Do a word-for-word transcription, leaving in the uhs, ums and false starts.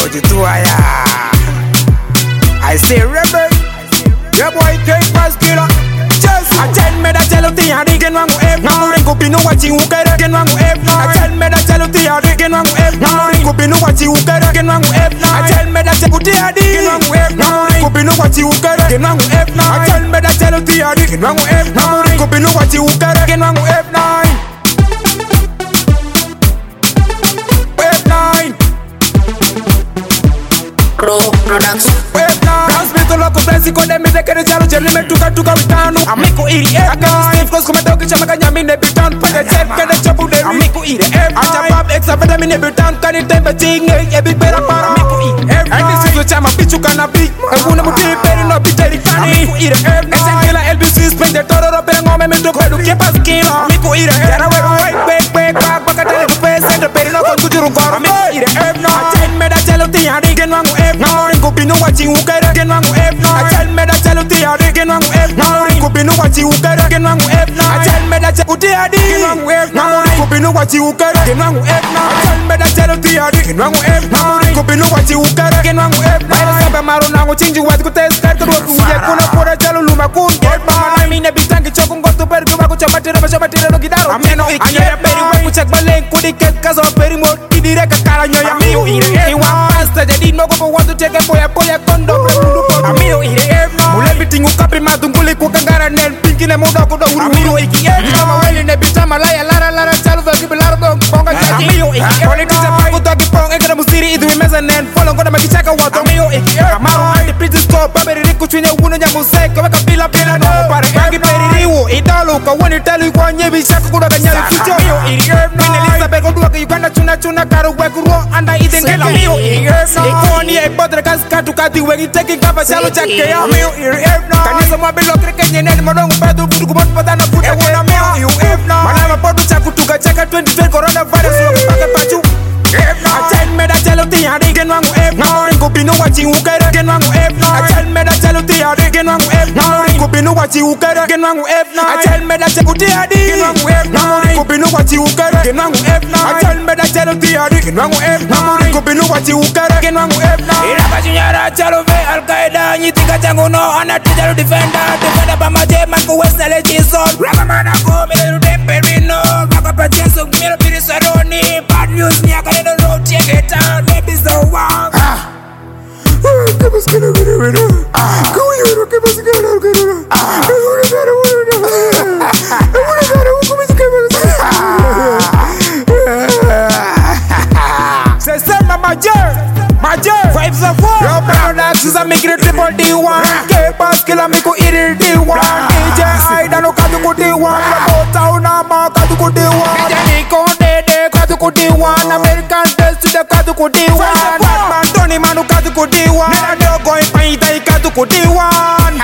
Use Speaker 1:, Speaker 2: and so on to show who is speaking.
Speaker 1: Jituaya. I say rebel. Your boy K-Pass killer. Just I tell me that tell you the I get wrong with now ring up in what you get get wrong with now. I tell me that tell you the I get wrong with now ring up in what you get get wrong with now. I tell me that tell you the I get wrong with now ring up in what you get get wrong with now. I tell me that tell you the I get wrong with now ring up in what you get get wrong with now. Wave nine.
Speaker 2: Pro Production.
Speaker 1: Wave nine. Dance me to loco fancy con them me kere chalo jerry me tuka tuka witanu. Amico iri eh. Aka Steve cause come down kicha makanya mi nebitan pa the jet kene chapu de. Amico iri eh. Acha pop extra veda mi nebitan kani tembe ting eh. Ebi bera para. Amico iri eh. And this is the time I bitch you can be. Ebuna muti peri no biteri kani. Amico iri eh. Esen kila L B C spend the toro ro pero ngome me to kwedu kepa skino. Amico iri eh. Yara wewe white back back back bakatele kupe send peri no kon kujuru ngoro. Amico iri eh. I tell me that tell you the I get wrong with now ring up in what you get get wrong with now. I tell me that tell you the I get wrong with now ring up in what you get get wrong with now. I tell me that tell you the I get wrong with now ring up in what you get get wrong with now. I tell me that tell you the I get wrong with now ring up in what you get get wrong with now. I sabe maro na ngochinji watu kutesta to kuja kuna pora chalo luma kun get mama mi ne bitangi choko ngoto per kuma ko chamatira chamatira no gidaro ameno anya peri wa kuchak balen kudi ket kaso peri mo idire ka kala nyoya mi ire wa pasta jadi no go want to take a boy boy kondo amigo ire mule bitingu kapi madunguli ku kangara nen pinki ne mudo ko do uru amigo iki e kama wele ne bitama laya lara lara chalo do gibilaro do bonga chaki amigo iki politician pa ko to ki pong engara musiri idu meza nen follow ko na magichaka wa amigo iki amaru andi princess ko baberi riku chwinya wuno nya musek ko ka bila bila no pare bangi peririwo idalo ko woni telu ko nyebi shaka ko daga nyali fucho amigo iki ni Elizabeth ko duwa ki Uganda chuna chuna karo wekuro anda idengela amigo iki ikoni e podre kas katu kati wengi teki kapa chalo chake ya amigo iki kanisa mwabilo kreke nyeneni modongo pedu kudu kumotu patana kuda wona amigo iki manama podu chaku tuka chaka twenty twenty coronavirus waki pake pachu I tell me that tell you the I get wrong with now ring up in what you get get wrong with now. I tell me that tell you the I get wrong with now ring up in what you get get wrong with now. I tell me that tell you the I get wrong with now ring up in what you get get wrong with now. I tell me that tell you the I get wrong with now ring up in what you get get wrong with now. Ira bajinyara chalo ve Al Qaeda nyitika changu no anatija defender defender bama je mangu west le chizol raga mana go me de perino raga pacheso mira birisaroni bad news ni aka the road check it out maybe so wow ah que vas que no viene viene ah como yo que vas que no que no ah una cara una una cara como se que se sema mayor mayor vibes of war yo paradox is a micro triple D one K-Pass killer me ko iril D one D J Aida no kadu ko D one bota una ma kadu ko D one D J Nico Dede kadu ko D one American Test to the kadu ko D one man Tony Manu kadu ko D one Nera do going paita kadu ko D one